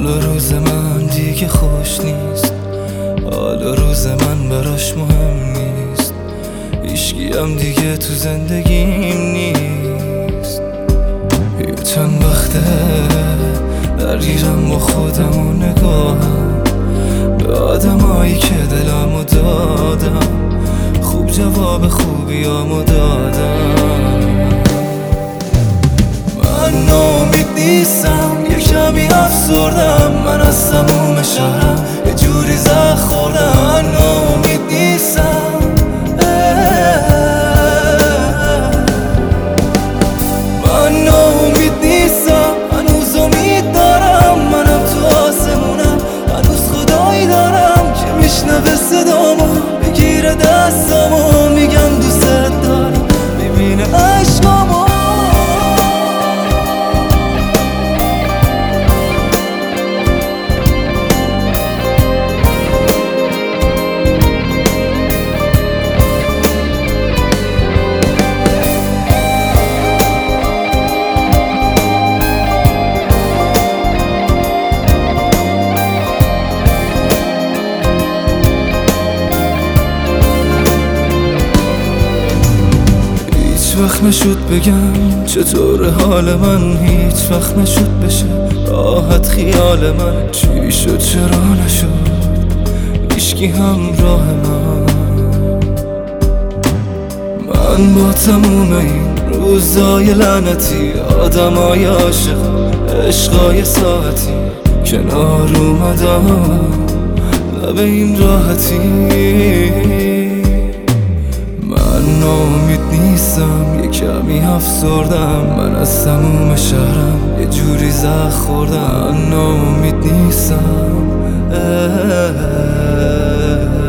حالا روز من دیگه خوش نیست، حالا روز من براش مهم نیست، هیچکی هم دیگه تو زندگیم نیست. یه چند وقته درگیرم با خودم و نگاهم به آدمایی که دلمو دادم، خوب جواب خوبیامو دادم. من ناامید نیستم، یه کمی افسردم، من از تموم شهرم یه جوری زخم خوردم. من ناامید نیستم، من ناامید نیستم، هنوز امید دارم، منم تو آسمونم، هنوز خدایی دارم که میشنوه صدامو، بگیره دستامو، میگم دوست دارم، میبینه عشقامو. هیچ وقت نشد بگم چطور حال من، هیچ وقت نشد بشه راحت خیال من. چی شد چرا نشد هیچکی همراه من با تموم این روزای لعنتی، آدمای عاشق، عشقای ساعتی، کنار اومدم لب این راحتی. من ناامید نیستم، یه کمی افسردم، من از تموم شهرم یه جوری زخم خوردم. من ناامید نیستم.